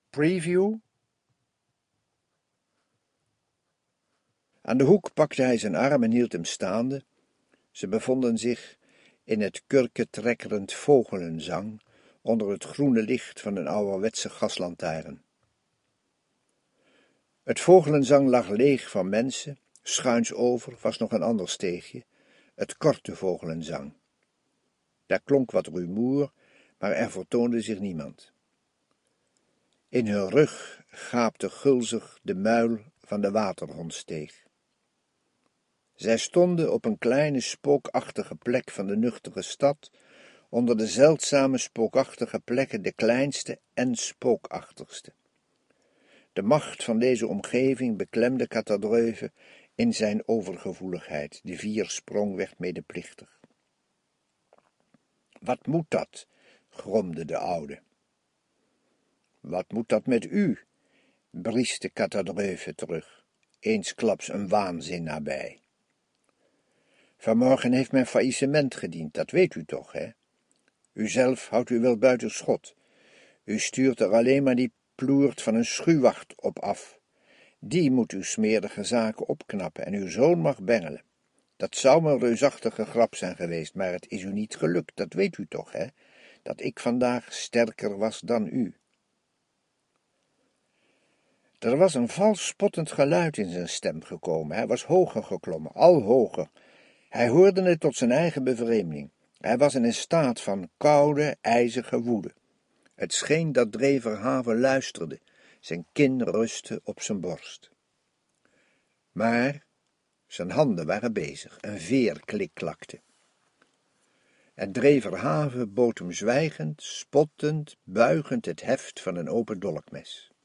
Preview. Aan de hoek pakte hij zijn arm en hield hem staande. Ze bevonden zich in het kurketrekkerend vogelenzang onder het groene licht van een ouderwetse gaslantaarn. Het vogelenzang lag leeg van mensen, schuins over was nog een ander steegje, het korte vogelenzang. Daar klonk wat rumoer, maar er vertoonde zich niemand. In hun rug gaapte gulzig de muil van de waterhondsteeg. Zij stonden op een kleine spookachtige plek van de nuchtere stad, onder de zeldzame spookachtige plekken de kleinste en spookachtigste. De macht van deze omgeving beklemde Catadreuve in zijn overgevoeligheid, de viersprong werd medeplichtig. Wat moet dat? Gromde de oude. Wat moet dat met u? Brieste Catadreuve terug, eensklaps een waanzin nabij. Vanmorgen heeft mijn faillissement gediend, dat weet u toch, hè? Uzelf houdt u wel buiten schot. U stuurt er alleen maar die ploert van een schuwwacht op af. Die moet uw smerige zaken opknappen en uw zoon mag bengelen. Dat zou me een reusachtige grap zijn geweest, maar het is u niet gelukt, dat weet u toch, hè? Dat ik vandaag sterker was dan u. Er was een vals spottend geluid in zijn stem gekomen. Hij was hoger geklommen, al hoger. Hij hoorde het tot zijn eigen bevreemding. Hij was in een staat van koude, ijzige woede. Het scheen dat Dree Verhaven luisterde, zijn kin rustte op zijn borst. Maar zijn handen waren bezig, een veer klikklakte. En Dree Verhaven bood hem zwijgend, spottend, buigend het heft van een open dolkmes.